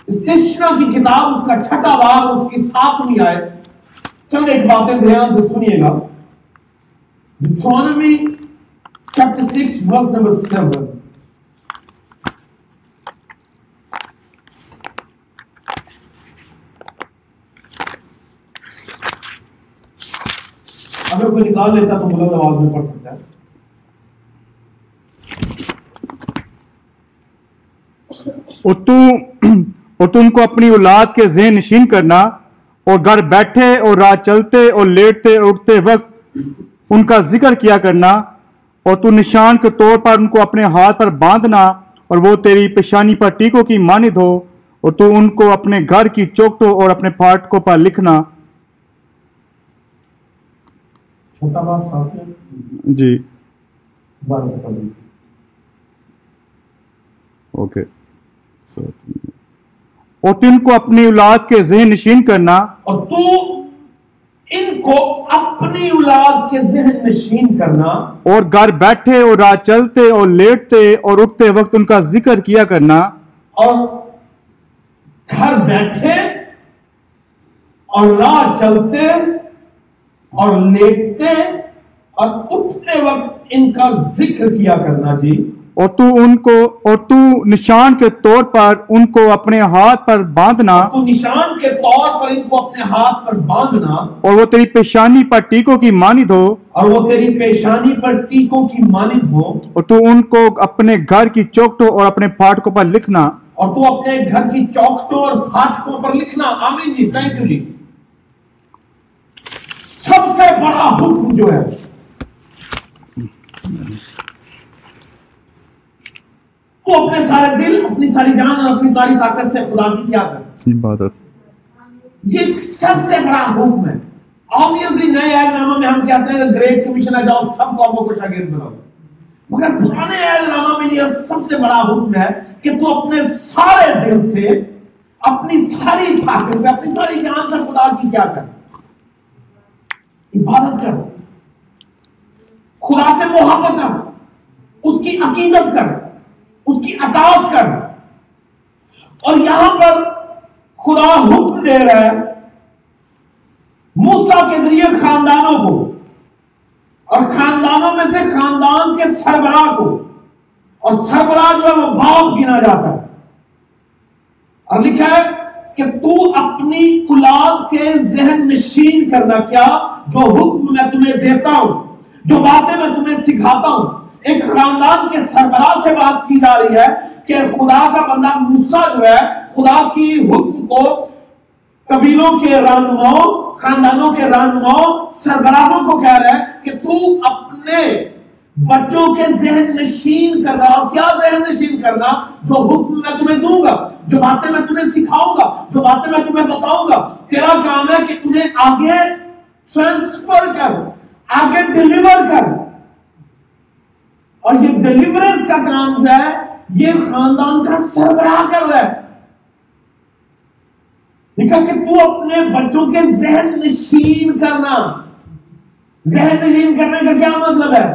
استشنا کی کتاب اس کا 6واں باب اس کی 7ویں آیت. چند ایک باتیں دھیان سے سنیے گا. Deuteronomy chapter 6 verse number 7. اگر کوئی نکال لیتا تو بلند آواز میں پڑھ سکتا ہے. اور تم کو اپنی اولاد کے ذہن نشین کرنا اور گھر بیٹھے اور رات چلتے اور لیٹتے اور اٹھتے وقت ان کا ذکر کیا کرنا اور تو نشان کے طور پر ان کو اپنے ہاتھ پر باندھنا اور وہ تیری پیشانی پر ٹیکوں کی مانند ہو اور تو ان کو اپنے گھر کی چوکٹوں اور اپنے پھاٹکوں پر لکھنا. چھوٹا باپ ساتھ میں جی اوکے. اور تم کو اپنی اولاد کے ذہن نشین کرنا اور تو ان کو اپنی اولاد کے ذہن نشین کرنا اور گھر بیٹھے اور رات چلتے اور لیٹتے اور اٹھتے وقت ان کا ذکر کیا کرنا. اور گھر بیٹھے اور رات چلتے اور لیٹتے اور اٹھتے وقت ان کا ذکر کیا کرنا. جی. اور تو نشان کے طور پر ان کو اپنے ہاتھ پر باندھنا. تو نشان کے طور پر ان کو اپنے ہاتھ پر باندھنا. اور وہ تیری پیشانی پر ٹیکوں کی مانند ہو. اور وہ تیری پیشانی پر ٹیکوں کی مانند ہو. اور تو ان کو اپنے گھر کی چوکٹوں اور اپنے پھاٹکوں پر لکھنا. اور تو اپنے گھر کی چوکٹوں اور پھاٹکوں پر لکھنا. آمین جی. تھینک یو جی. سب سے بڑا حکم جو ہے تو اپنے سارے دل اپنی ساری جان اور اپنی ساری طاقت سے خدا کی کیا کر عبادت. یہ سب سے بڑا حکم ہے. obviously نئے عہد نامہ میں ہم کہتے ہیں کہ گریٹ کمیشن ہے جاؤ سب قوموں کو شاگرد بناؤ. مگر پرانے عہد نامہ میں یہ سب سے بڑا حکم ہے کہ تو اپنے سارے دل سے اپنی ساری طاقت سے اپنی ساری جان سے خدا کی کیا کر عبادت کر. خدا سے محبت رکھ. اس کی عقیدت کر. اس کی اطاعت کر. اور یہاں پر خدا حکم دے رہا ہے موسیٰ کے ذریعے خاندانوں کو اور خاندانوں میں سے خاندان کے سربراہ کو. اور سربراہ جو ہے وہ باپ گنا جاتا ہے. اور لکھا ہے کہ تو اپنی اولاد کے ذہن نشین کرنا. کیا؟ جو حکم میں تمہیں دیتا ہوں, جو باتیں میں تمہیں سکھاتا ہوں. ایک خاندان کے سربراہ سے بات کی جا رہی ہے کہ خدا کا بندہ موسیٰ جو ہے خدا کی حکم کو قبیلوں کے رہنماؤں, خاندانوں کے رہنماؤں, سربراہوں کو کہہ رہا ہے کہ تو اپنے بچوں کے ذہن نشین کرنا. اور کیا ذہن نشین کرنا؟ جو حکم میں تمہیں دوں گا, جو باتیں میں تمہیں سکھاؤں گا, جو باتیں میں تمہیں بتاؤں گا. تیرا کام ہے کہ انہیں آگے ٹرانسفر کر, آگے ڈیلیور کر. اور یہ ڈیلیورنس کا کام جو ہے یہ خاندان کا سربراہ کر رہا ہے. لکھا کہ تو اپنے بچوں کے ذہن نشین کرنا. ذہن نشین کرنے کا کیا مطلب ہے؟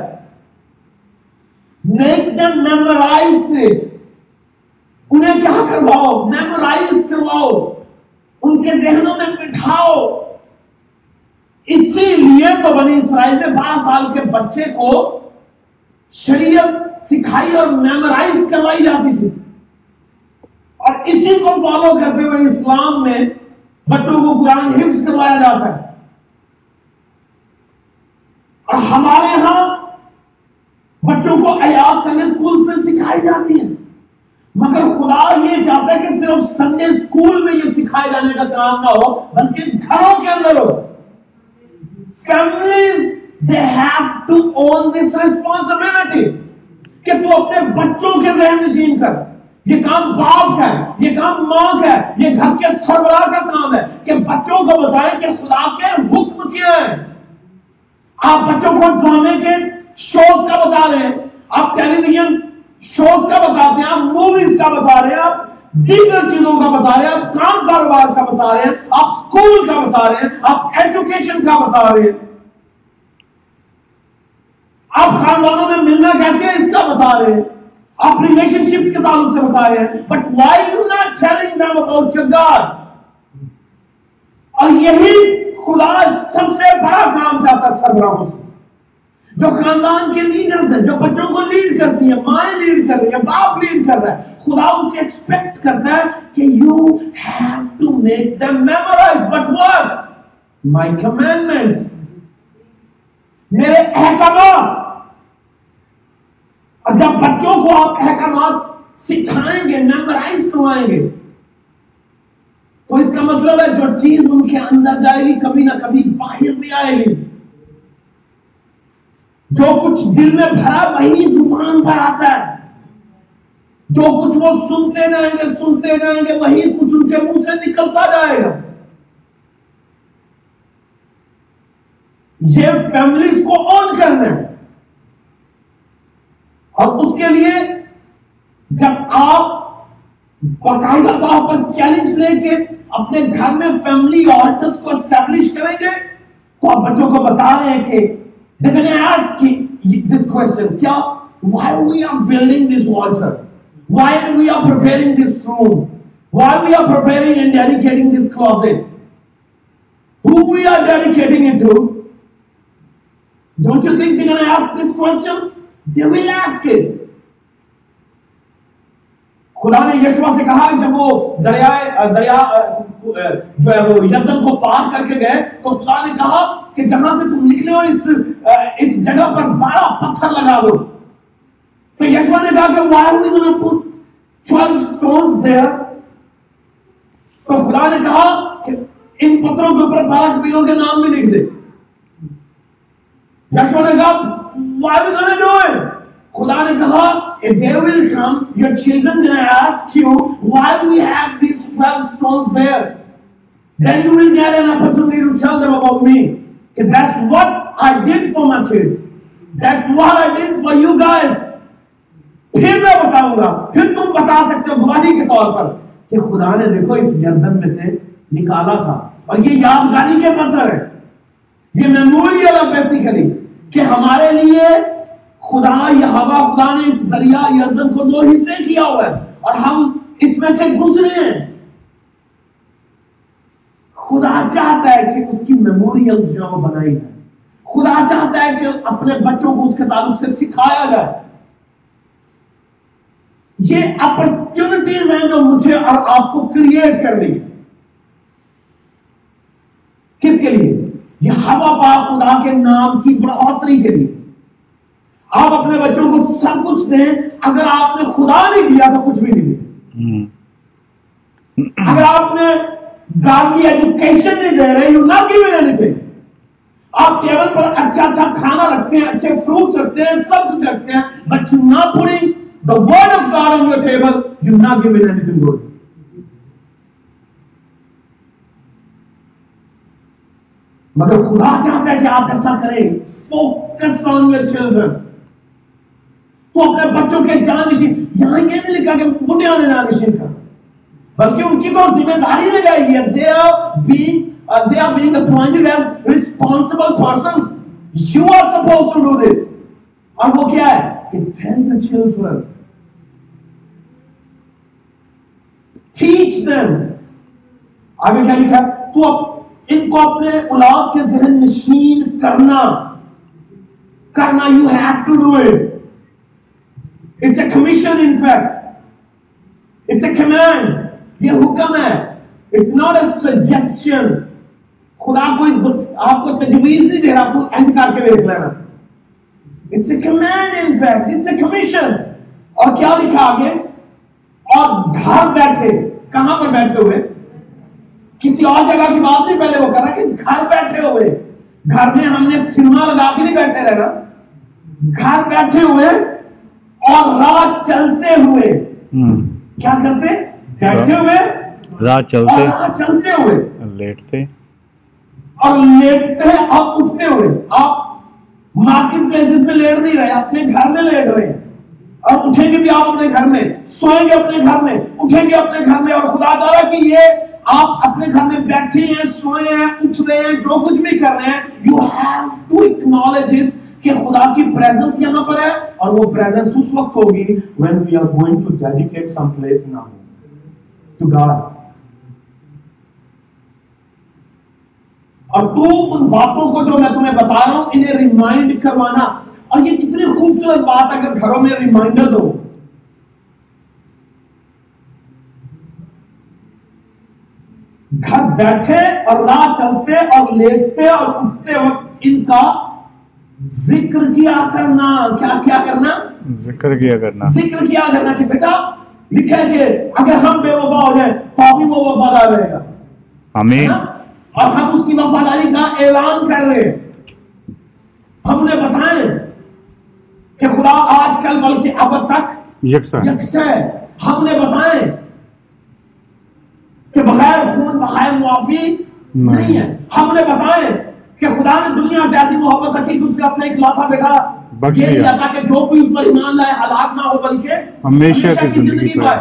make them memorize it. انہیں کیا کرواؤ؟ میمورائز کرواؤ, ان کے ذہنوں میں بٹھاؤ. اسی لیے تو بنی اسرائیل میں 12 سال کے بچے کو شریعت سکھائی اور میمورائز کروائی جاتی تھی. اور اسی کو فالو کرتے ہوئے اسلام میں بچوں کو قرآن حفظ کروایا جاتا ہے. اور ہمارے ہاں بچوں کو آیات سنڈے اسکول میں سکھائی جاتی ہیں. مگر خدا یہ چاہتا ہے کہ صرف سنڈے اسکول میں یہ سکھائے جانے کا کام نہ ہو بلکہ گھروں کے اندر ہو. Families, they have to own this responsibility کہ تو اپنے بچوں کے ذہن نشین کر. یہ کام باپ کا ہے, یہ کام ماں کا ہے, یہ گھر کے سربراہ کا کام ہے کہ بچوں کو بتائیں کہ خدا کے حکم کیا ہے. آپ بچوں کو ڈرامے کے شوز کا بتا رہے ہیں, آپ ٹیلی ویژن شوز کا بتاتے ہیں, آپ موویز کا بتا رہے ہیں, آپ دیگر چیزوں کا بتا رہے ہیں, آپ کام کاروبار کا بتا رہے ہیں, آپ اسکول کا بتا رہے ہیں, آپ ایجوکیشن کا بتا رہے ہیں, آپ خاندانوں میں ملنا کیسے ہے اس کا بتا رہے ہیں, آپ ریلیشن شپ کے تعلق سے بتا رہے ہیں. But why you not telling them them about your God. اور یہی خدا سب سے بڑا کام چاہتا ہے سربراہوں سے, جو خاندان کے لیڈرز ہیں, جو بچوں کو لیڈ کرتی ہیں, مائیں لیڈ کر رہی ہیں, باپ لیڈ کر رہا ہے. خدا ان سے ایکسپیکٹ کرتا ہے کہ you have to make them memorize. But what? My commandments. میرے احکامات. اور جب بچوں کو آپ احکامات سکھائیں گے, میمورائز کروائیں گے, تو اس کا مطلب ہے جو چیز ان کے اندر جائے گی کبھی نہ کبھی باہر بھی آئے گی. جو کچھ دل میں بھرا وہی زبان پر آتا ہے. جو کچھ وہ سنتے رہیں گے وہی کچھ ان کے منہ سے نکلتا جائے گا. یہ فیملیز کو آن کرنا ہے. اور اس کے لیے جب آپ باقاعدہ طور پر چیلنج لے کے اپنے گھر میں فیملی آلٹرز کو اسٹیبلش کریں گے, تو آپ بچوں کو بتا رہے ہیں کہ they're going to ask this question, kya, why we are building this altar, why we are preparing this room, why we are preparing and dedicating this closet, who we are dedicating it to. Don't you think they're going to ask this question? They will ask it. خدا نے یشوع سے کہا جب وہ دریا جو ہے وہ یردن کو پار کر کے گئے, تو خدا نے کہا کہ جہاں سے تم نکلے ہو اس جگہ پر 12 پتھر لگا دو. تو یشوع نے کہا کہ why are we going to put 12 stones there? تو خدا نے کہا کہ ان پتھروں کے اوپر 12 قبیلوں کے نام بھی لکھ دے. یشوع نے کہا why are we going to do it? خدا نے کہا a day will come, your children will ask you why we have these 12 stones there. Then you will get an opportunity to tell them about me. That's what I did for my kids. That's what I did for you guys. پھر میں بتاؤں گا, پھر تم بتا سکتے ہو گواہی کے طور پر کہ خدا نے دیکھو اس یردن میں سے نکالا تھا. اور یہ یادگاری کے پتھر ہے, یہ میموریل ہے بیسیکلی کہ ہمارے لیے خدا خدا نے اس دریا یردن کو 2 حصے کیا ہوا ہے اور ہم اس میں سے گزرے ہیں. خدا چاہتا ہے کہ اس کی میموریلز جو وہ بنائی جائے. خدا چاہتا ہے کہ اپنے بچوں کو اس کے تعلق سے سکھایا جائے. یہ اپرچونٹیز ہیں جو مجھے اور آپ کو کریٹ کرنی ہے. کس کے لیے؟ یہ ہوا پاک خدا کے نام کی بڑھوتری کے لیے. آپ اپنے بچوں کو سب کچھ دیں, اگر آپ نے خدا نہیں دیا تو کچھ بھی نہیں دیا. اگر آپ نے گاڑی ایجوکیشن نہیں دے رہے, یو ناٹ گیونگ اینی تھنگ. آپ ٹیبل پر اچھا کھانا رکھتے ہیں, اچھے فروٹس رکھتے ہیں, سب کچھ رکھتے ہیں, but you not putting the word of God on your table, you not giving anything good. مگر خدا چاہتا ہے کہ آپ ایسا کریں. Focus on your children. تو اپنے بچوں کے جانشین, یہاں یہ نہیں لکھا کہ بڑھیاں نے جانشین کر, بلکہ ان کی تو ذمہ داری لے جائے گی. They are being appointed as responsible persons. You are supposed to do this. اور وہ کیا ہے کہ tell the children, teach them. آگے کیا لکھا؟ تو ان کو اپنے اولاد کے ذہن نشین کرنا. You have to do it. It's a commission, in fact. It's a command. یہ حکم ہے. It's not a suggestion. خدا کوئی آپ کو تجویز نہیں دے رہا, آپ کو اینڈ کر کے دیکھ لینا. It's a command, in fact. It's a commission. اور کیا لکھا آگے؟ اور گھر بیٹھے. کہاں پر بیٹھے ہوئے؟ کسی اور جگہ کی بات نہیں پہلے وہ کر رہا کہ گھر بیٹھے ہوئے. گھر میں ہم نے سنیما لگا کے نہیں بیٹھے رہنا. گھر بیٹھے ہوئے اور رات چلتے ہوئے. کیا کرتے؟ بیٹھے ہوئے, رات چلتے ہوئے, لیٹتے اور اٹھتے ہوئے. آپ مارکیٹ پلیسز میں لیٹ نہیں رہے, اپنے گھر میں لیٹ رہے ہیں. اور اٹھیں گے بھی آپ اپنے گھر میں, سوئیں گے اپنے گھر میں, اٹھیں گے اپنے گھر میں. اور خدا چاہ رہا کہ یہ آپ اپنے گھر میں بیٹھے ہیں, سوئے ہیں, اٹھ رہے ہیں, جو کچھ بھی کر رہے ہیں, you have to acknowledge this کہ خدا کی پریزنس یہاں پر ہے. اور وہ پریزنس اس وقت ہوگی when we are going to dedicate some place in our home to God. اور تو ان باتوں کو جو میں تمہیں بتا رہا ہوں انہیں ریمائنڈ کروانا. اور یہ کتنی خوبصورت بات ہے اگر گھروں میں ریمائنڈرز ہو. گھر بیٹھے اور راہ چلتے اور لیٹتے اور اٹھتے وقت ان کا ذکر کیا کرنا. کیا کرنا؟ ذکر کیا کرنا. ذکر کیا کرنا کہ بیٹا لکھا ہے کہ اگر ہم بے وفا ہو جائیں تو بھی وہ وفادار رہے گا. آمین. اور ہم اس کی وفاداری کا اعلان کر رہے ہیں. ہم نے بتائیں کہ خدا آج کل بلکہ اب تک یکساں ہے. ہم نے بتائیں کہ بغیر خون بہائے معافی نہیں ہے. ہم نے بتائیں کہ خدا نے دنیا سے ایسی محبت رکھی کہ اس نے اپنا اکلوتا بیٹا یہ دیا تھا کہ جو کوئی اس پر ایمان لائے ہلاک نہ ہو بلکہ ہمیشہ کی زندگی پائے.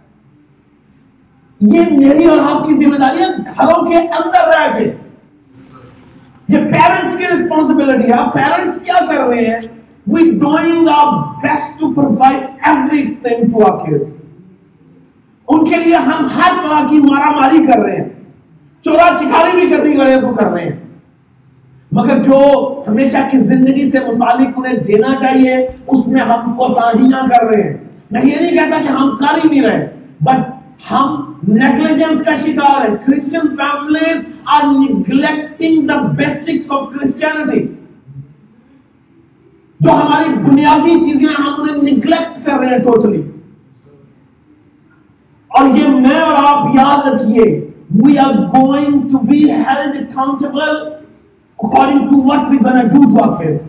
یہ میری اور آپ کی ذمہ داری ہے گھروں کے اندر رہ کے. یہ پیرنٹس کی رسپانسبلٹی ہے. پیرنٹس کیا کر رہے ہیں؟ we doing our best to provide everything to our kids. ان کے لیے ہم ہر طرح کی مارا ماری کر رہے ہیں, چورا چکاری بھی کرنی کرے تو کر رہے ہیں, مگر جو ہمیشہ کی زندگی سے متعلق انہیں دینا چاہیے اس میں ہم کوتاہیاں کر رہے ہیں. میں یہ نہیں کہتا کہ ہم کر ہی نہیں رہے, بٹ ہم نیگلیجنس کا شکار ہیں. Christian families are neglecting the basics of Christianity. جو ہماری بنیادی چیزیں ہم انہیں نیگلیکٹ کر رہے ہیں ٹوٹلی. اور یہ میں اور آپ یاد رکھیے, we are going to be held accountable according to what we're going to do to our kids.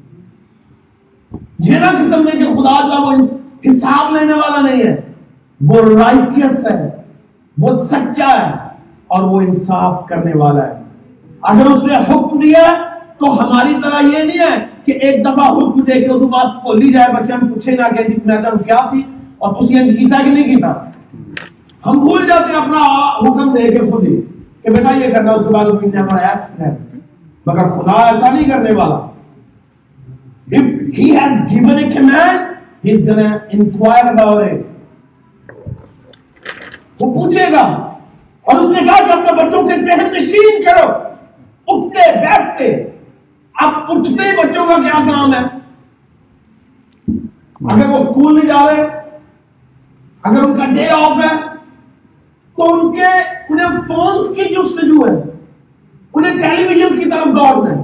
یہ نہ کہ سمجھے کہ خدا جو وہ حساب لینے والا نہیں ہے, وہ رائچیس ہے, وہ سچا ہے اور وہ انصاف کرنے والا ہے. اگر اس نے حکم دیا تو ہماری طرح یہ نہیں ہے کہ ایک دفعہ حکم دے کے اس بات بولی جائے بچے ہم پوچھے نہ کہ میدان کیا سی اور تسی انج کیتا کہ نہیں کیتا. ہم بھول جاتے ہیں اپنا حکم دے کے خود ہی کہ بیٹا یہ کرنا, اس کے بعد وہ ہمارا ایس ہے. مگر خدا ایسا نہیں کرنے والا. If he has given a command, he is going to inquire about it. وہ پوچھے گا. اور اس نے کہا کہ اپنے بچوں کے ذہن نشین کرو, اٹھتے بیٹھتے. اب اٹھتے ہی بچوں کا کیا کام ہے؟ اگر وہ اسکول نہیں جا رہے, اگر ان کا ڈے آف ہے تو انہیں فونز کی جستجو ہے, انہیں ٹیلی ویژن کی طرف دوڑنا ہے,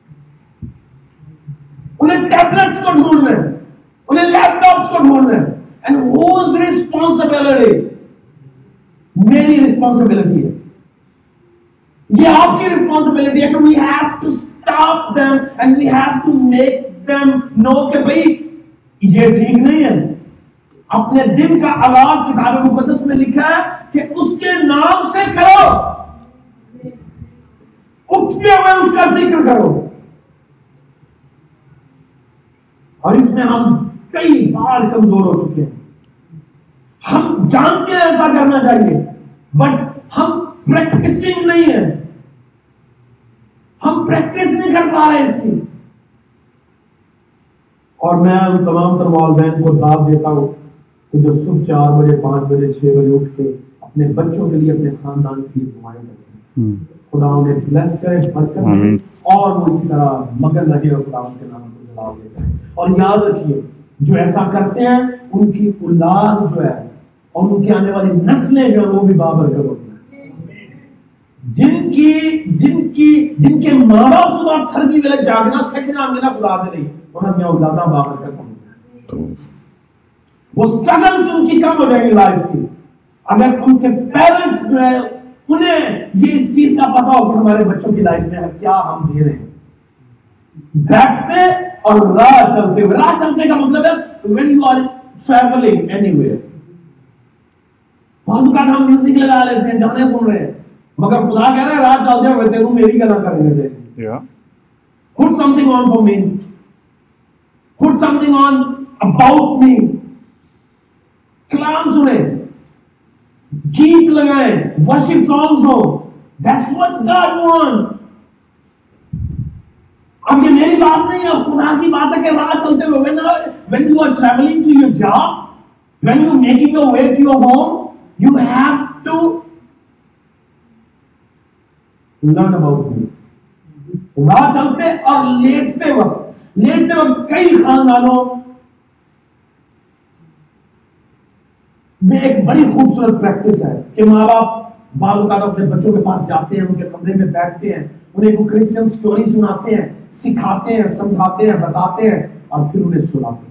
انہیں ٹیبلٹس کو ڈھونڈنا ہے, انہیں لیپ ٹاپس کو ڈھونڈنا ہے. And whose responsibility؟ میری رسپانسبلٹی ہے, یہ آپ کی رسپانسبلٹی ہے کہ we have to stop them and we have to make them know کہ بھئی یہ ٹھیک نہیں ہے. اپنے دن کا آغاز کتاب مقدس میں لکھا ہے کہ اس کے نام سے کرو, اٹھتے ہوئے اس کا ذکر کرو. اور اس میں ہم کئی بار کمزور ہو چکے ہیں. ہم جانتے ہیں ایسا کرنا چاہیے بٹ ہم پریکٹسنگ نہیں ہے, ہم پریکٹس نہیں کر پا رہے اس کی. اور میں ان تمام تر والدین کو دعوت دیتا ہوں کہ جو صبح 4 بجے 5 بجے 6 بجے اٹھ کے اپنے بچوں کے لیے اپنے خاندان کے لیے دعائیں کرتے ہیں, خدا انہیں بلیس کرے, برکت دے اور وہ اسی طرح مگن رہے اور خدا ان کے نام کو جلال دیتا ہے. اور یاد رکھیے جو ایسا کرتے ہیں ان کی اولاد جو ہے اور ان کی آنے والی نسلیں جو ہیں وہ بھی بابرکت ہوتی ہیں. جن کے ماں باپ صبح سردی ویلے جاگنا سیکھنا میرا خدا دے نہیں, انہوں نے اولاداں بابرکت ہوں. وہ سٹرگلز ان کی کم ہو جائے گی لائف کی اگر ان کے پیرنٹس جو ہے انہیں یہ اس چیز کا پتا ہو کہ ہمارے بچوں کی لائف میں کیا ہم دے رہے ہیں. بیٹھتے اور راہ چلتے ہوئے, راہ چلتے کا مطلب ہے when you are traveling anywhere. بہت اوقات ہم میوزک لگا لیتے ہیں, گانے سن رہے ہیں, مگر خدا کہہ رہا ہے راہ چلتے ہوئے تیرے کو میری گلا کرنا چاہیے. Put something on for me. Put something on about me. کلام سنیں, گیت لگائیں, worship songs who. That's what God wants. اب یہ میری بات نہیں ہے, خدا کی بات ہے کہ راہ چلتے ہوئے when you are traveling to your job, when you are making your way to your home, you have to learn about me. راہ چلتے اور لیٹتے وقت کئی خاندانوں میں ایک بڑی خوبصورت پریکٹس ہے کہ ماں باپ بعض اوقات اپنے بچوں کے پاس جاتے ہیں، ان کے کمرے میں بیٹھتے ہیں، انہیں کو کرسچن سٹوری سناتے ہیں، سکھاتے ہیں، سمجھاتے ہیں، بتاتے ہیں اور پھر انہیں سناتے ہیں.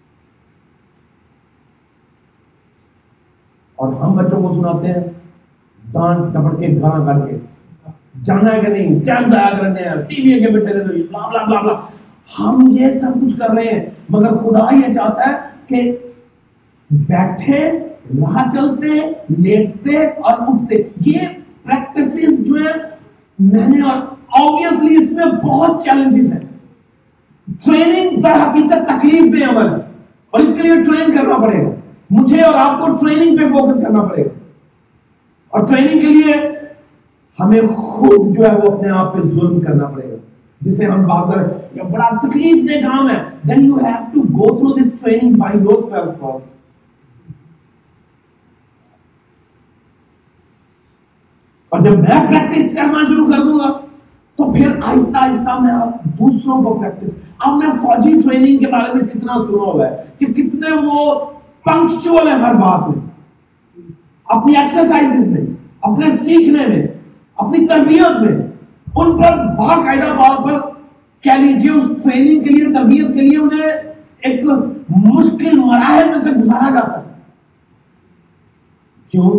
اور ہم بچوں کو سناتے ہیں ڈانٹ ڈپٹ کے، گانا کر کے، جانا ہے کہ نہیں، ٹائم ضائع کرنے ہیں، ٹی وی کے بیٹھے رہتے ہیں، بلا بلا بلا بلا. ہم یہ سب کچھ کر رہے ہیں، مگر خدا یہ چاہتا ہے کہ بیٹھے، راہ چلتے، لیٹتے اور اٹھتے. یہ پریکٹسز جو ہے میں نے، اور obviously اس میں بہت چیلنجز ہیں. ٹریننگ در حقیقت تکلیف دہ عمل ہے اور اس کے لیے ٹرین کرنا پڑے گا. مجھے اور آپ کو ٹریننگ پہ فوکس کرنا پڑے گا، اور ٹریننگ کے لیے ہمیں خود جو ہے وہ اپنے آپ پہ ظلم کرنا پڑے گا، جسے ہم بات کریں یہ بڑا تکلیف دہ کام ہے. then you have to go through this training by yourself first. اور جب میں پریکٹس کرنا شروع کر دوں گا تو پھر آہستہ آہستہ میں دوسروں کو پریکٹس. اب میں فوجی ٹریننگ کے بارے میں کتنا سنا ہوا ہے کہ کتنے وہ پنکچوئل ہیں ہر بات میں، اپنی ایکسرسائز میں، اپنے سیکھنے میں، اپنی تربیت میں. ان پر باقاعدہ طور پر کہہ لیجیے اس ٹریننگ کے لیے، تربیت کے لیے انہیں ایک مشکل مراحل میں سے گزارا جاتا ہے. کیوں؟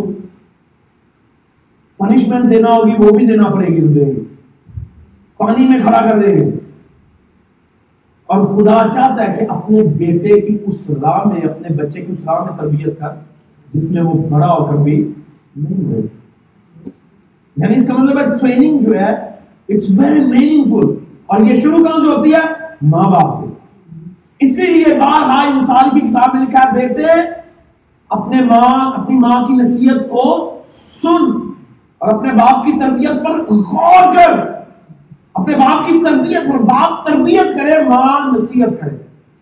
پنشمنٹ دینا ہوگی وہ بھی دینا پڑے گی، دیں گے، پانی میں کھڑا کر دیں گے. اور خدا چاہتا ہے کہ اپنے بیٹے کی اس راہ میں، اپنے بچے کی اس راہ میں تربیت کر جس میں وہ بڑا ہو کر بھی نہیں ہوئے. یعنی اس کا مطلب ہے ٹریننگ جو ہے اٹس ویری میننگ فل. اور یہ شروع کہاں سے ہوتی ہے؟ ماں باپ سے. اسی لیے بارہا مثال کی کتاب میں لکھا ہے بیٹے اپنی ماں کی نصیحت کو سن اور اپنے باپ کی تربیت پر غور کر. اپنے باپ کی تربیت پر، باپ تربیت کرے، ماں نصیحت کرے.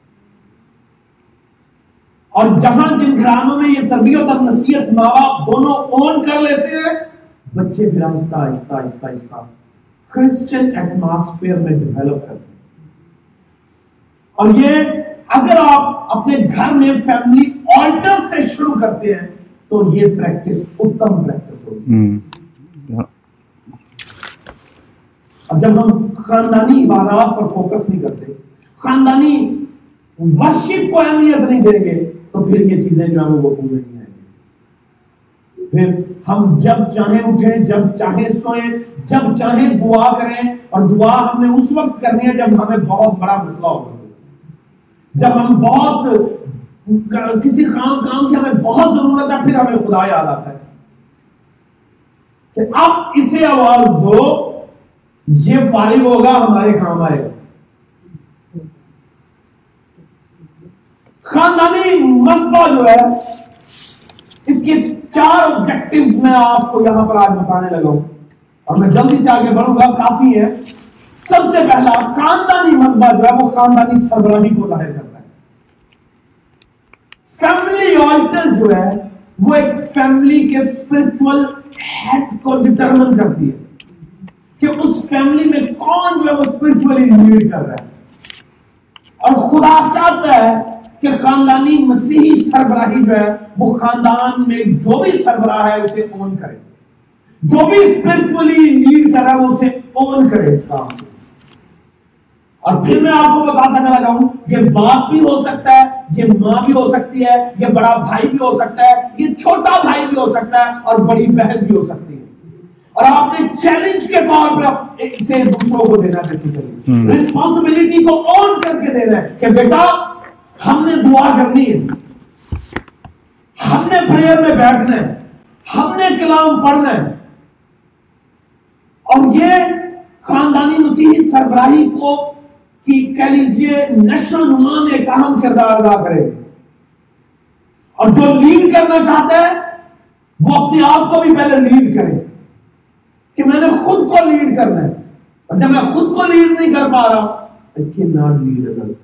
اور جہاں جن گھرانوں میں یہ تربیت اور نصیحت ماں باپ دونوں اون کر لیتے ہیں، بچے پھر آہستہ آہستہ آہستہ آہستہ کرسچن ایٹماسفیئر میں ڈیولپ کرتے ہیں. اور یہ اگر آپ اپنے گھر میں فیملی آلٹر سے شروع کرتے ہیں تو یہ پریکٹس اتم پریکٹس ہوگی. اب جب ہم خاندانی عبادات پر فوکس نہیں کرتے، خاندانی ورشپ کو اہمیت نہیں دیں گے، تو پھر یہ چیزیں جو ہیں وہ وقوع نہیں آئیں گی. پھر ہم جب چاہیں اٹھیں، جب چاہیں سوئیں، جب چاہیں دعا کریں، اور دعا ہم نے اس وقت کرنی ہے جب ہمیں بہت بڑا مسئلہ ہوگا، جب ہم بہت کسی کام کی ہمیں بہت ضرورت ہے. پھر ہمیں خدا یاد آتا ہے کہ اب اسے آواز دو، یہ فارغ ہوگا، ہمارے کام آئے گا. خاندانی مسئلہ جو ہے اس کے 4 آبجیکٹیوز میں آپ کو یہاں پر آج بتانے لگا ہوں، اور میں جلدی سے آگے بڑھوں گا، کافی ہے. سب سے پہلا خاندانی مسئلہ جو ہے وہ خاندانی سربراہی کو ظاہر کرتا ہے. فیملی آلٹر جو ہے وہ ایک فیملی کے اسپرچول ہیڈ کو ڈٹرمن کرتی ہے کہ اس فیملی میں کون جو ہے وہ اسپرچولی لیڈ کر رہا ہے. اور خدا چاہتا ہے کہ خاندانی مسیحی سربراہی جو ہے وہ خاندان میں جو بھی سربراہ ہے اسے اون کرے، جو بھی اسپرچولی لیڈ کر رہا ہے وہ اسے اون کرے اس کام کو. اور پھر میں آپ کو بتاتا چلا جاؤں، یہ باپ بھی ہو سکتا ہے، یہ ماں بھی ہو سکتی ہے، یہ بڑا بھائی بھی ہو سکتا ہے، یہ چھوٹا بھائی بھی ہو سکتا ہے، اور بڑی بہن بھی ہو سکتی ہے. اور آپ نے چیلنج کے طور پر اسے دوسروں کو دینا کیسے کریں، ریسپانسبلٹی کو اون کر کے دینا ہے کہ بیٹا ہم نے دعا کرنی ہے، ہم نے پریئر میں بیٹھنا ہے، ہم نے کلام پڑھنا ہے. اور یہ خاندانی مسیحی سربراہی کو کی کہہ لیجیے نشو نما میں ایک اہم کردار ادا کرے. اور جو لیڈ کرنا چاہتا ہے وہ اپنے آپ کو بھی پہلے لیڈ کرے کہ میں نے خود کو لیڈ کرنا ہے. اور جب میں خود کو لیڈ نہیں کر پا رہا، I cannot lead others.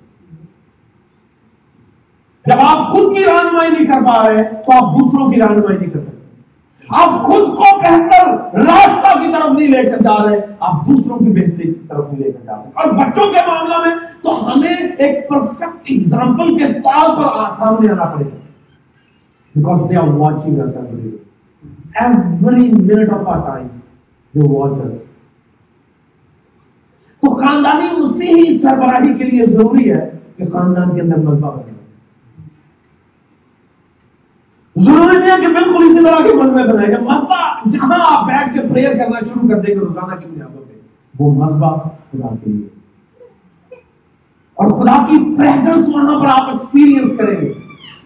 جب آپ خود کی رہنمائی نہیں کر پا رہے تو آپ دوسروں کی رہنمائی نہیں کر سکتے. آپ خود کو بہتر راستہ کی طرف نہیں لے کر جا رہے, آپ دوسروں کی بہتری کی طرف نہیں لے کر جا رہے. اور بچوں کے معاملہ میں تو ہمیں ایک پرفیکٹ ایگزامپل کے طور پر سامنے آنا پڑے گا, because they are watching us every minute of our time. They watch us. تو خاندانی مسیحی سربراہی کے لیے ضروری ہے کہ خاندان کے اندر مذبح بنے. ضروری نہیں ہے کہ بالکل اسی طرح کے مذبح بنائے گا. مذبح جہاں آپ بیٹھ کے پریئر کرنا شروع کر دیں گے روزانہ کی بنیادوں پہ, وہ مذبح خدا کے لیے, اور خدا کی پریزنس وہاں پر آپ ایکسپیرینس کریں گے.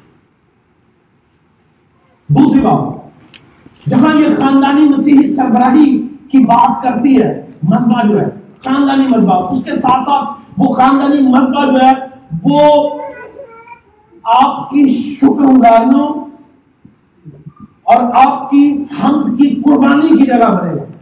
دوسری بات, جہاں یہ خاندانی مسیحی سربراہی کی بات کرتی ہے, مذبح جو ہے خاندانی مذبح, اس کے ساتھ ساتھ وہ خاندانی مذبح جو ہے وہ آپ کی شکر گزاریوں اور آپ کی حمد کی قربانی کی جگہ بنے گا.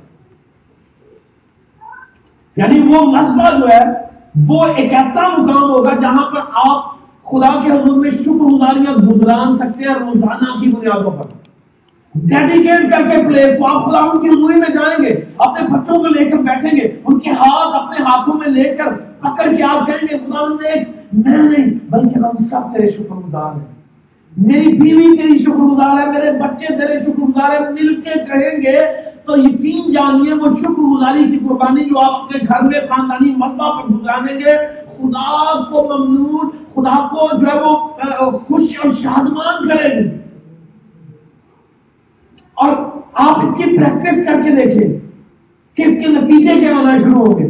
یعنی وہ مذبح جو ہے وہ ایک ایسا مقام ہوگا جہاں پر آپ خدا کے حضور میں شکر گزاریاں گزران سکتے ہیں روزانہ کی بنیادوں پر. ڈیڈیکیٹ کر کے پلیس کو آپ خدا ان کی حضوری میں جائیں گے, اپنے بچوں کو لے کر بیٹھیں گے, ان کے ہاتھ اپنے ہاتھوں میں لے کر پکڑ کے آپ کہیں گے خدا دیکھ میں نہیں بلکہ ہم سب تیرے شکر گزار ہیں, میری بیوی تیری شکر گزار ہے, میرے بچے تیرے شکر گزار ہیں. مل کے کہیں گے تو یقین جانیے وہ شکر گزاری کی قربانی جو آپ اپنے گھر میں خاندانی مذبح پر گزاریں گے خدا کو ممنون, خدا کو جو ہے وہ خوش اور شادمان کرے گی. اور آپ اس کی پریکٹس کر کے دیکھیں کہ اس کے نتیجے کیا ہونا شروع ہوں گے.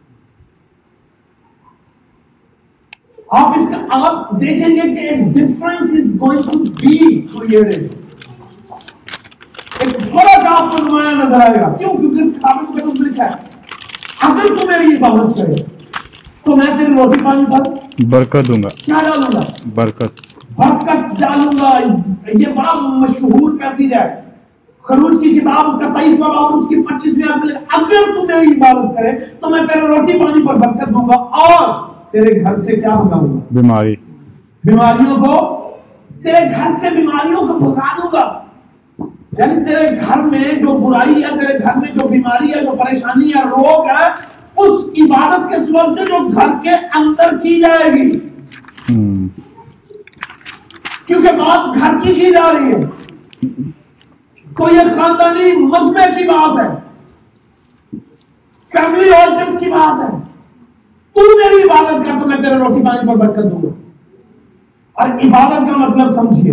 آپ دیکھیں گے کہ ایک difference is going to be created, ایک فرق آپ کو نمایاں نظر آئے گا. کیوں؟ کیونکہ کتاب میں تو لکھا ہے اگر تو میری عبادت کرے تو میں تیری روٹی پانی پر برکت دوں گا. کیا ڈالوں گا؟ برکت ڈالوں گا. یہ بڑا مشہور پیسیج ہے, خروج کی کتاب اس کا 23واں باب اس کی 25ویں آیت میں, اگر تو میری عبادت کرے تو میں تیرے روٹی پانی پر برکت دوں گا اور تیرے گھر سے کیا بھگاؤں گا؟ بیماریوں کو, تیرے گھر سے بیماریوں کو بھگا دوں گا. یعنی تیرے گھر میں جو برائی ہے, تیرے گھر میں جو بیماری ہے, جو پریشانی ہے, روگ ہے, اس عبادت کے سبب سے جو گھر کے اندر کی جائے گی, کیونکہ بات گھر کی جا رہی ہے. تو یہ خاندانی مذبح کی بات ہے, فیملی آلٹرز کی بات ہے. تو میری عبادت کر تو میں تیرے روٹی پانی پر برکت دوں گا. اور عبادت کا مطلب سمجھیے,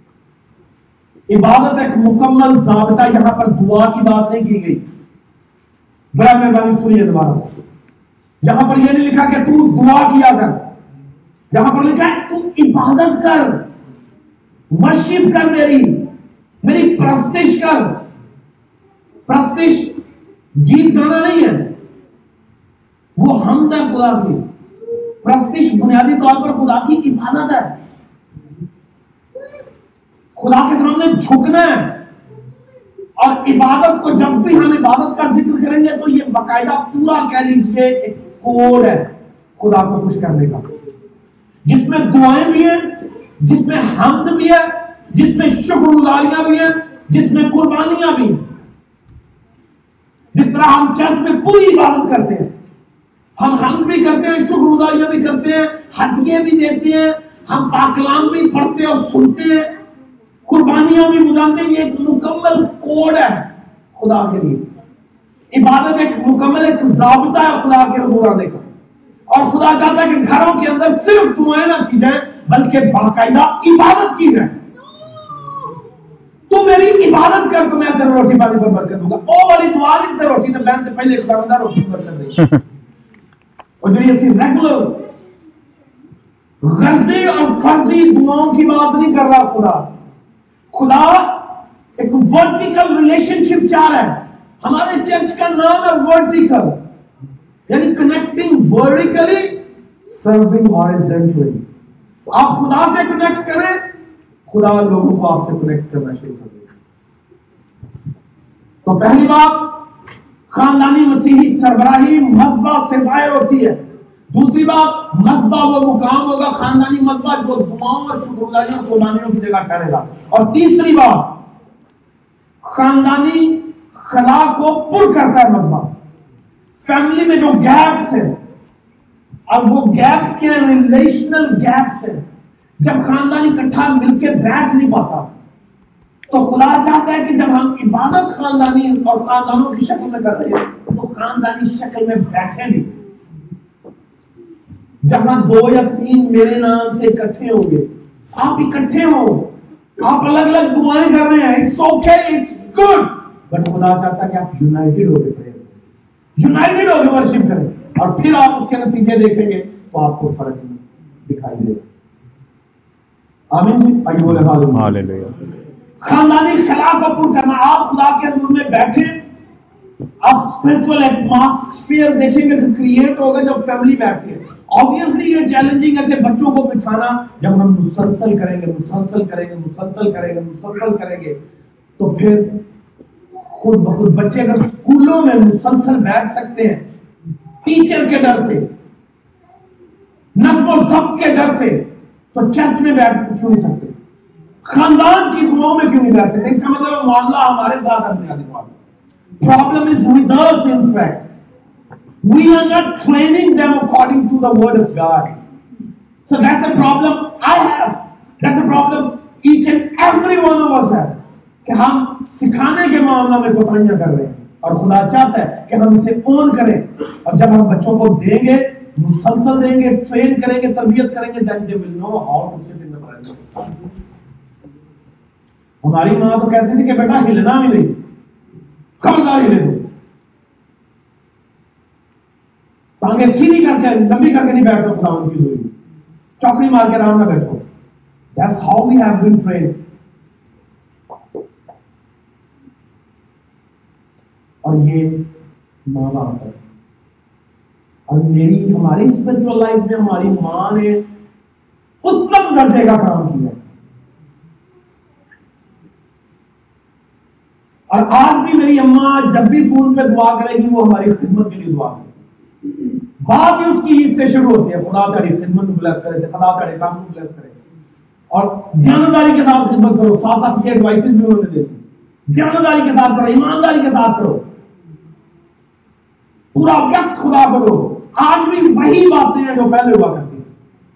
عبادت ایک مکمل ضابطہ, یہاں پر دعا کی بات نہیں کی گئی. بڑا مہربانی سنیے دوبارہ, یہاں پر یہ نہیں لکھا کہ تو دعا کیا کر, یہاں پر لکھا ہے تو عبادت کر, ورشپ کر, میری پرستش کر. پرستش گیت گانا نہیں ہے, وہ حمد ہے خدا کی. پرستش بنیادی طور پر خدا کی عبادت ہے, خدا کے سامنے جھکنا ہے. اور عبادت کو جب بھی ہم عبادت کا ذکر کریں گے تو یہ باقاعدہ پورا کہہ لیجیے ایک کوڈ ہے خدا کو خوش کرنے کا, جس میں دعائیں بھی ہیں, جس میں حمد بھی ہے, جس میں شکر گزاریاں بھی ہیں, جس میں قربانیاں بھی ہیں. جس طرح ہم چرچ میں پوری عبادت کرتے ہیں, ہم حمد بھی کرتے ہیں, شکر گزاریاں بھی کرتے ہیں, ہدیے بھی دیتے ہیں, ہم پاکلام بھی پڑھتے اور سنتے ہیں, قربانیاں بھی گزارتے ہیں. یہ ایک مکمل کوڈ ہے خدا کے لیے. عبادت ایک مکمل ایک ضابطہ ہے خدا کے حضور آنے کا. اور خدا چاہتا ہے کہ گھروں کے اندر صرف دعائیں نہ کی جائیں بلکہ باقاعدہ عبادت کی جائے. تو میری عبادت کر تو میں تیرے روٹی پانی پر برکت دوں گا. او والی دعا نہیں, تے روٹی تے بہن تے پہلے خداوندہ روٹی پر برکت دے. اور جو یہ ریگولر غرضی اور فرضی دعاؤں کی بات نہیں کر رہا خدا ایک ورٹیکل ریلیشن شپ چاہ رہا ہے. ہمارے چرچ کا نام ہے ورٹیکل, یعنی کنیکٹنگ ورٹیکلی سرونگ ہارزونٹلی. آپ خدا سے کنیکٹ کریں, خدا لوگوں کو آپ سے کنیکٹ کرنا شروع کر دے. تو پہلی بات, خاندانی مسیحی سربراہی مذبح سے ظاہر ہوتی ہے. دوسری بات, مذبح وہ مقام ہوگا خاندانی مذبح جو دعاؤں اور شکر گزاریوں قربانیوں کی جگہ ٹھہرے گا. اور تیسری بات, خاندانی خلا کو پر کرتا ہے مذہب. فیملی میں جو گیپس ہیں، اب وہ گیپس کیا ہیں؟ ریلیشنل گیپس ہیں. جب خاندان اکٹھا مل کے بیٹھ نہیں پاتا تو خدا چاہتا ہے کہ جب ہم عبادت خاندانی اور خاندانوں کی شکل میں کر رہے ہیں تو خاندانی شکل میں بیٹھے نہیں. جہاں 2 یا 3 میرے نام سے اکٹھے ہوں گے، آپ اکٹھے ہو، آپ الگ الگ دعائیں کر رہے ہیں، it's okay, it's good, but خدا چاہتا ہے کہ آپ یونائٹڈ ہو کے پڑھیں، یونائٹڈ ہو کے ورشپ کریں، اور پھر آپ اس کے نتیجے دیکھیں گے تو آپ کو فرق دکھائی دے گا. آمین جی، آئیے بولے ہاللیلویا. خاندانی خلا کو پر کرنا. آپ خدا کے حضور میں بیٹھے، آپ اسپرچول ایٹماسفیئر دیکھیں گے کہ کریٹ ہوگا جب فیملی بیٹھتی ہے. obviously یہ چیلنجنگ ہے کہ بچوں کو بٹھانا جب ہم مسلسل کریں گے تو پھر خود بخود بچے اگر اسکولوں میں مسلسل بیٹھ سکتے ہیں ٹیچر کے ڈر سے، نظم و ضبط کے ڈر سے، تو چرچ میں بیٹھ کیوں نہیں سکتے؟ خاندان کی دعاؤں میں کیوں نہیں بیٹھ سکتے؟ اس کا مطلب معاملہ ہمارے ساتھ ہے. بنیادی problem is with us. In fact, we are not training them according to the word of God. So that's a problem I have. That's a problem each and every one of us has. کہ ہم سکھانے کے معاملہ میں کوتاہیاں کر رہے ہیں، اور خدا چاہتا ہے کہ ہم اسے اون کریں. اور جب ہم بچوں کو دیں گے، مسلسل دیں گے، ٹرین کریں گے، تربیت کریں گے، then they will know how to sit in the presence of God. ہماری ماں تو کہتی تھی کہ بیٹا ہلنا بھی نہیں، خبردار ہلے دو، ٹانگیں سیدھی کر کے لمبی کر کے نہیں بیٹھو، خدا ان کی ہوئی چوکڑی مار کے آرام نہ بیٹھو. That's how we have been trained. اور یہ ماں باپ ہے. اور ہماری اسپرچل لائف میں ہماری ماں نے اتم درجے کا کام کیا. اور آج بھی میری اماں جب بھی فون پہ دعا کرے گی وہ ہماری خدمت کے لیے دعا کرے گی. بات ہی اس کی عید سے شروع ہوتی ہے، خدا تیری خدمت کو بلیس کرے، خدا تیرے کام کو بلیس کرے، اور دیانتداری کے ساتھ خدمت کرو. ساتھ ساتھ یہ ایڈوائسز بھی انہوں نے دی، دیانتداری کے ساتھ کرو، ایمانداری کے ساتھ کرو، پورا وقت خدا کو دو. آج بھی وہی باتیں ہیں جو پہلے ہوا کرتی ہیں.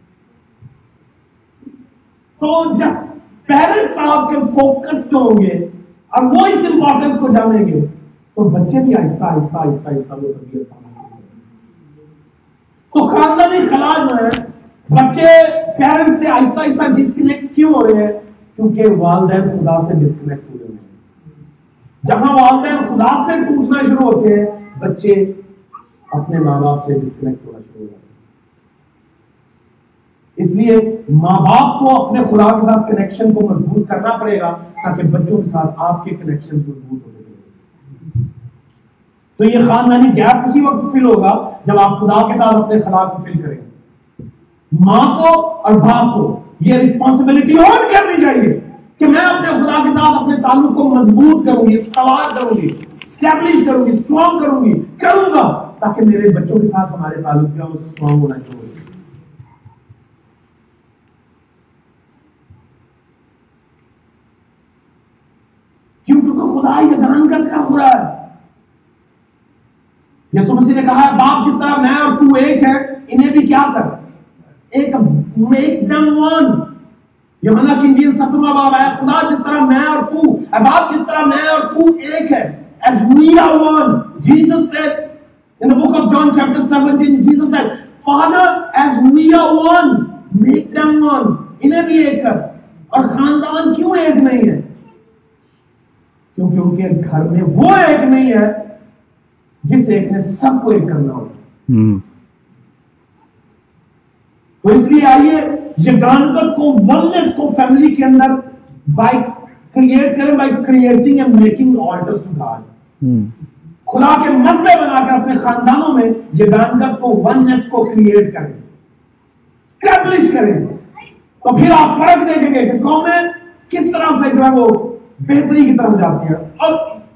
تو جب پیرنٹس آپ کے فوکسڈ ہوں گے اور وہ اس امپورٹنس کو جانیں گے تو بچے بھی آہستہ آہستہ آہستہ آہستہ وہ تربیت پائیں گے. تو خاندانی خلا جو ہے، بچے پیرنٹس سے آہستہ آہستہ ڈسکنیکٹ کیوں ہو رہے ہیں؟ کیونکہ والدین خدا سے ڈسکنیکٹ ہو رہے ہیں. جہاں والدین خدا سے ٹوٹنا شروع ہوتے ہیں، بچے اپنے ماں باپ سے ڈسکنیکٹ ہونا شروع ہو جاتے ہیں. اس لیے ماں باپ کو اپنے خدا کے ساتھ کنیکشن کو مضبوط کرنا پڑے گا تاکہ بچوں کے ساتھ آپ کے کنیکشن مضبوط ہوتے رہیں. تو یہ خاندانی گیپ اسی وقت فل ہوگا جب آپ خدا کے ساتھ اپنے خلا کو فل کریں. ماں کو اور باپ کو یہ رسپانسبلٹی اور کرنی چاہیے کہ میں اپنے خدا کے ساتھ اپنے تعلق کو مضبوط کروں گی، استوار کروں گی، اسٹیبلش کروں گی، اسٹرانگ کروں گی، کروں گا تاکہ میرے بچوں کے ساتھ ہمارے تعلق جو ہے وہ اسٹرانگ ہونا چاہیے. کیونکہ خدا یگانگت کا ہو رہا ہے. یسوع مسیح نے کہا ہے باپ جس طرح میں اور تو ایک ہے، انہیں بھی کیا کر، ایک میک دم ون. یوحنا کی انجیل 17واں باب ہے، خدا جس طرح میں اور تو، باپ جس طرح میں اور تو ایک ہے. As we are one, Jesus said in the book of John chapter 17, Jesus said, Father, as we are one, make them one. انہیں بھی ایک کر. اور خاندان کیوں ایک نہیں ہے؟ کیونکہ ان کے گھر میں وہ ایک نہیں ہے جس ایک نے سب کو ایک کرنا ہوگا. تو اس لیے آئیے یگانگت کو، وننس کو فیملی کے اندر بائی کریٹ کریں، by creating and making altars to God. خدا کے مذبح بنا کر اپنے خاندانوں میں یگانگت کو، وننس کو کریٹ کریں، اسٹیبلش کریں. تو پھر آپ فرق دیکھیں گے کہ قومیں کس طرح سے جو ہے وہ بہتری کی طرف جاتی ہیں. اور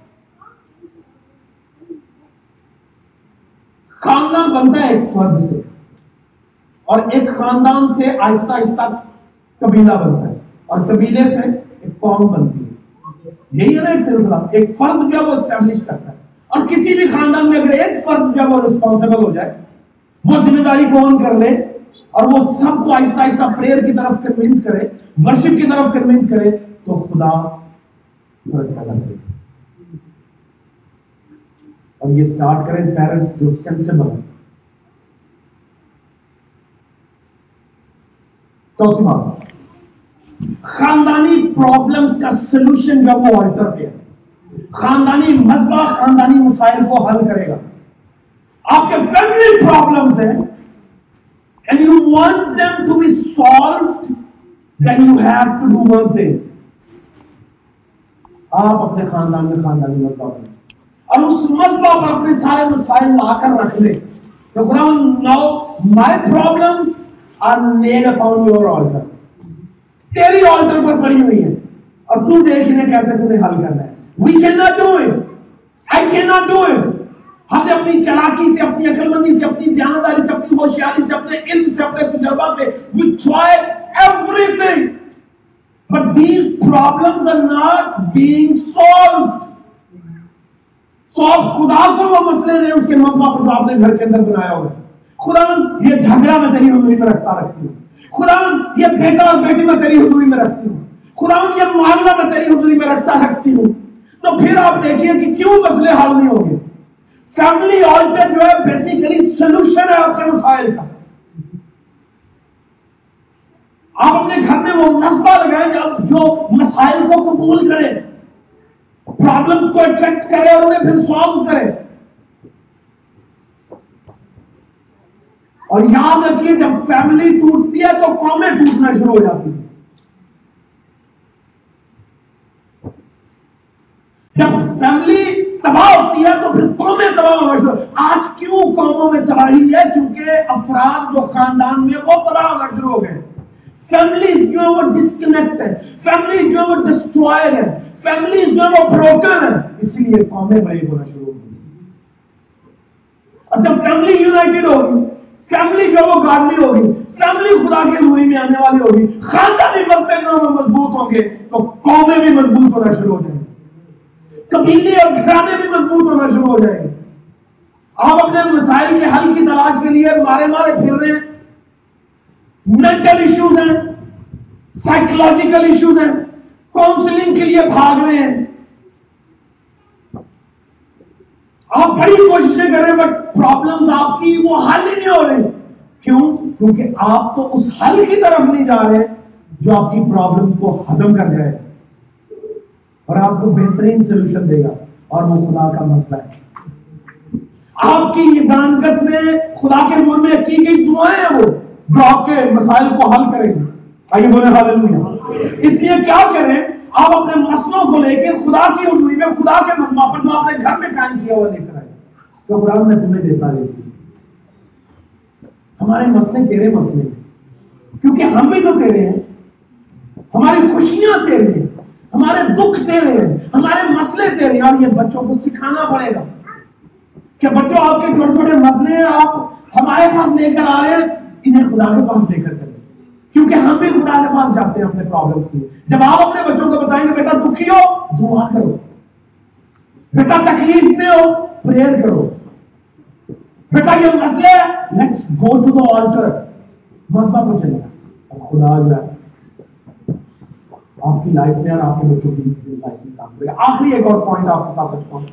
خاندان بنتا ہے ایک فرد سے، اور ایک خاندان سے آہستہ آہستہ قبیلہ بنتا ہے، اور قبیلے سے ایک قوم بنتی ہے. یہی ہے نا ایک سلسلہ. ایک فرد جو ہے وہ اسٹیبلش کرتا ہے, اور کسی بھی خاندان میں اگر ایک فرد جو ہے وہ ریسپانسبل ہو جائے, وہ ذمہ داری کو آن کر لے اور وہ سب کو آہستہ آہستہ پریئر کی طرف کنونس کرے, ورشپ کی طرف کنونس کرے, تو خدا فرق پیدا کرے. اور یہ سٹارٹ کریں پیرنٹس جو سینسیبل ہیں. چوتھی بات, خاندانی پرابلمز کا سلوشن جب وہ آلٹر پہ ہے, خاندانی مسئلہ خاندانی مسائل کو حل کرے گا. آپ کے فیملی پرابلمز ہیں and you want them to be solved, then you have to do one thing. آپ اپنے خاندان میں خاندانی مسئلہ کریں اور اس مسئلہ پر اپنے سارے مسائل لا کر رکھ دیں. تو خدا now my problems are laid upon your altar. تیری آلٹر پر پڑی ہوئی ہیں اور تو دیکھ انہیں کیسے تمہیں حل کرنا ہے. We cannot do it. I cannot do it. ہم نے اپنی چلاکی سے, اپنی عقل مندی سے, اپنی دیانتداری سے, اپنی ہوشیاری سے, اپنے علم سے, اپنے تجربہ سے we tried everything. But these problems are not being solved. solved خدا کو وہ مسئلے نہیں اس کے مسئلہ پر جو آپ نے گھر کے اندر بنایا ہوگا. خداوند یہ جھگڑا میں تیری حضوری میں رکھتی ہوں. خداوند یہ بیٹا اور بیٹی میں تیری حضوری میں رکھتی ہوں. خداوند یہ معاملہ میں تیری حضوری میں رکھتی ہوں. تو پھر آپ دیکھیے کہ کیوں مسئلے حل نہیں ہوں گے. فیملی آلٹر جو ہے بیسیکلی سلوشن ہے آپ کے مسائل کا. آپ اپنے گھر میں وہ نصبہ لگائیں جو مسائل کو قبول کرے, پرابلمز کو اٹریکٹ کرے اور انہیں پھر سالو کرے. اور یاد رکھیے جب فیملی ٹوٹتی ہے تو قومیں ٹوٹنا شروع ہو جاتی ہیں. جب فیملی تباہ ہوتی ہے تو پھر قومیں تباہ ہونا شروع. آج کیوں قوموں میں تباہی ہے؟ کیونکہ افراد جو خاندان میں وہ تباہ ہونا شروع ہو گئے. فیملی جو ہے وہ ڈسکنیکٹ ہے, فیملی جو ہے وہ ڈسٹرائر ہے, فیملی جو ہے وہ بروکن ہے, اسی لیے قومیں بریک ہونا شروع ہو گئی. اور جب فیملی یونائٹڈ ہوگی, فیملی جو وہ گاڑلی ہوگی, فیملی خدا کی حضوری میں آنے والی ہوگی, خاندانی مسئلے جو وہ مضبوط ہوں گے تو قومیں بھی مضبوط ہونا شروع ہو جائیں گے, قبیلے اور گھرانے بھی مضبوط ہونا شروع ہو جائیں گے. آپ اپنے مسائل کے حل کی تلاش کے لیے مارے پھر رہے ہیں. مینٹل ایشوز ہیں, سائیکولوجیکل ایشوز ہیں, کاؤنسلنگ کے لیے بھاگ رہے ہیں. آپ بڑی کوششیں کر رہے ہیں بٹ پرابلمز آپ کی وہ حل ہی نہیں ہو رہے. کیوں؟ کیونکہ آپ تو اس حل کی طرف نہیں جا رہے جو آپ کی پرابلمز کو ہضم کر جائے اور آپ کو بہترین سلوشن دے گا, اور وہ خدا کا مسئلہ ہے. آپ کی عبادت میں خدا کے نور میں کی گئی دعائیں ہیں وہ جو آپ کے مسائل کو حل کریں گے. آئیے بولیں ہاللیلویا. اس لیے کیا کریں, آپ اپنے مسئلوں کو لے کے خدا کی حضوری میں خدا کے مجمع پر جو آپ نے گھر میں قائم کیا ہوا لے کر آئے. تو خدا میں تمہیں دیتا رہتی ہوں. ہمارے مسئلے تیرے مسئلے ہیں کیونکہ ہم بھی تو تیرے ہیں. ہماری خوشیاں تیرے ہیں, ہمارے دکھ تیرے ہیں, ہمارے مسئلے تیرے ہیں. اور یہ بچوں کو سکھانا پڑے گا کہ بچوں آپ کے چھوٹے چھوٹے مسئلے ہیں, آپ ہمارے پاس لے کر آ رہے ہیں, انہیں خدا کے پاس لے کر چلے, کیونکہ ہم بھی خدا کے پاس جاتے ہیں اپنے پرابلم کے لیے. جب آپ اپنے بچوں کو بتائیں گے بیٹا دکھی ہو دعا کرو, بیٹا تکلیف میں ہو پریئر کرو, بیٹا یہ مسئلہ ہے let's go to the altar, مسئلہ کو چلے گا اور خدا جو ہے آپ کی لائف میں اور آپ کے بچوں کی لائف میں کام کرے گا. آخری ایک اور پوائنٹ آپ کے ساتھ رکھتا ہوں.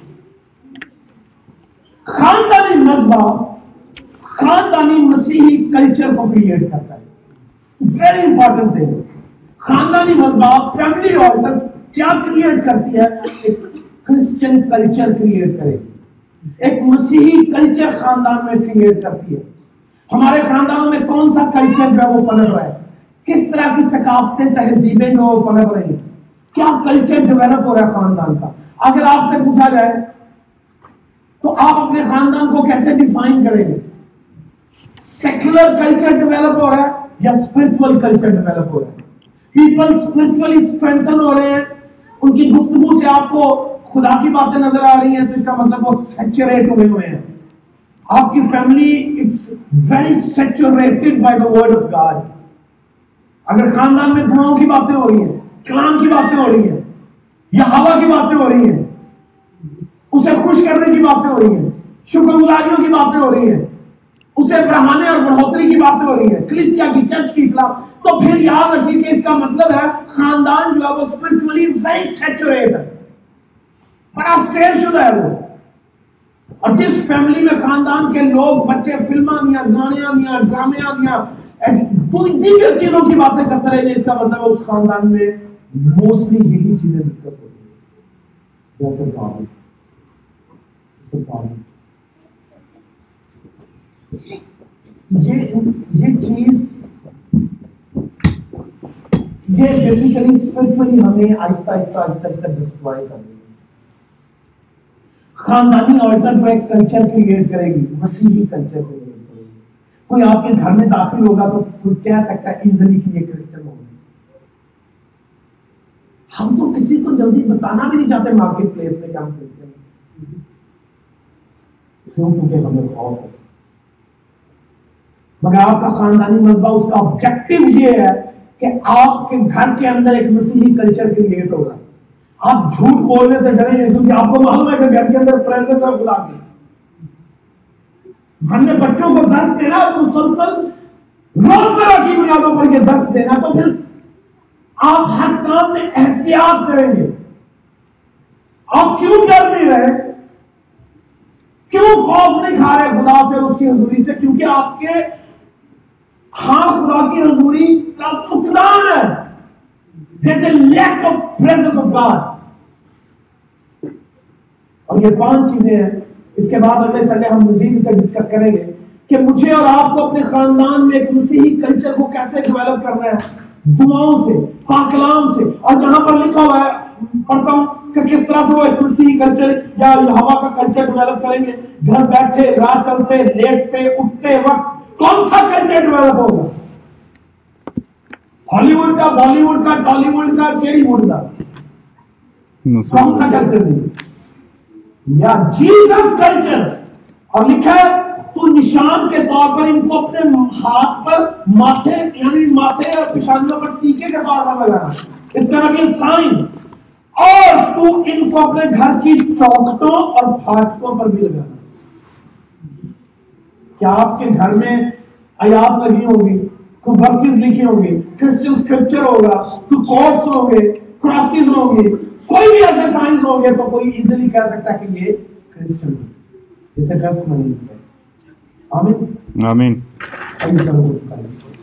خاندانی مذہب خاندانی مسیحی کلچر کو کریٹ کرتا ہے. Very important thing. خاندانی مذہب فیملی آلٹر کیا کریٹ کرتی ہے؟ ایک کرسچن کلچر کریٹ کرے گی, ایک مسیحی کلچر خاندان میں کریٹ کرتی ہے. ہمارے خاندانوں میں کون سا کلچر جو ہے وہ پنپ رہا ہے, کس طرح کی ثقافتیں تہذیبیں جو وہ پنپ رہی ہیں, کیا کلچر ڈیولپ ہو رہا ہے خاندان کا. اگر آپ سے پوچھا جائے تو آپ اپنے خاندان کو کیسے ڈیفائن کریں گے؟ سیکولر کلچر ڈیولپ ہو رہا ہے یا اسپرچل کلچر ڈیولپ ہو رہا ہے؟ پیپل اسپرچولی اسٹرینتھن ہو رہے ہیں, ان کی گفتگو سے آپ کو خدا کی باتیں نظر آ رہی ہیں, تو اس کا مطلب وہ سیچوریٹ ہوئے ہیں. آپ کی family it's very saturated by the word of God. اگر خاندان میں گناہوں کی باتیں ہو رہی ہیں, کلام کی باتیں ہو رہی ہیں, یا ہوا کی باتیں ہو رہی ہیں, اسے خوش کرنے کی باتیں ہو رہی ہیں, شکر گزاریوں کی باتیں ہو رہی ہیں, اسے بڑھانے اور بڑھوتری کی باتیں ہو رہی ہیں, کلیسیا کی, چرچ کی اطلاع, تو پھر یاد رکھیے کہ اس کا مطلب ہے خاندان جو ہے وہ اسپرچولی ویری سیچوریٹ ہے, بڑا سیر شدہ ہے وہ. اور جس فیملی میں خاندان کے لوگ, بچے فلماں دیا, گانے دیا, ڈرامے دیا, دیگر چیزوں کی باتیں کرتے رہے, اس کا مطلب ہے اس خاندان میں موسٹلی یہی چیزیں ڈسکس ہوتی ہیں, جیسے پانی. یہ چیز یہ بیسیکلی اسپرچولی ہمیں آہستہ آہستہ ڈسٹرائے کر دے گی. خاندانی عورتیں جو ایک کلچر کریٹ کرے گی, مسیحی کلچر کریٹ کرے گی. کوئی آپ کے گھر میں داخل ہوگا تو کوئی کہہ سکتا ہے ایزلی کہ یہ کرسچن ہوگا. ہم تو کسی کو جلدی بتانا بھی نہیں چاہتے مارکیٹ پلیس میں کہ ہم کرسچن ہیں, کیونکہ ہمیں خوف ہے. مگر آپ کا خاندانی مذہب, اس کا آبجیکٹو یہ ہے کہ آپ کے گھر کے اندر ایک مسیحی کلچر کریٹ ہوگا. آپ جھوٹ بولنے سے ڈریں گے کیونکہ آپ کو معلوم ہے کہ گھر کے اندر پریزنس ہے خدا کی. ہم نے بچوں کو درس دینا, مسلسل روزمرہ کی بنیادوں پر یہ درس دینا, تو پھر آپ ہر کام میں احتیاط کریں گے. آپ کیوں ڈر نہیں رہے, کیوں خوف نہیں کھا رہے خدا سے اور اس کی حضوری سے؟ کیونکہ آپ کے ہاں خدا کی حضوری کا فقدان ہے. There's a lack of presence of God. اور یہ 5 چیزیں ہیں. اس کے بعد اگلے سنڈے ہم مزید اسے ڈسکس کریں گے کہ مجھے اور آپ کو اپنے خاندان میں ایک مسیحی کلچر کو کیسے ڈیولپ کرنا ہے, دعاؤں سے, پاک کلام سے. اور یہاں پر لکھا ہوا ہے, پڑھتا ہوں کہ کس طرح سے وہ ایک مسیحی کلچر یا ہوا کا کلچر ڈیولپ کریں گے. گھر بیٹھے, راہ چلتے, لیٹتے, اٹھتے وقت کون سا کلچر ڈیولپ ہوگا؟ ہالی ووڈ کا, بالی ووڈ کا, ٹالی ووڈ کا, کیڑی ووڈ کا؟ کون سا کلچر نہیں, یا جیسس کلچر. اور لکھا ہے تو نشان کے طور پر ان کو اپنے ہاتھ پر, ماتھے یعنی ماتھے اور پیشانیوں پر ٹیکے کے طور پر لگانا, اس کا نام یہ سائن. اور تو ان کو اپنے گھر کی چوکھٹوں اور پھاٹکوں پر بھی لگانا. کیا آپ کے گھر میں آیات لگی ہوگی, کوئی ورسز لکھی ہوگی, کرسچن اسکرپچر ہوگا, کوئی کوٹس ہوں گے, کراسز ہوں گے, کوئی بھی ایسے سائنس ہوں گے, تو کوئی ایزیلی کہہ سکتا ہے کہ یہ کرسچن ہے. اسے ٹرسٹ نہیں ہے. آمین.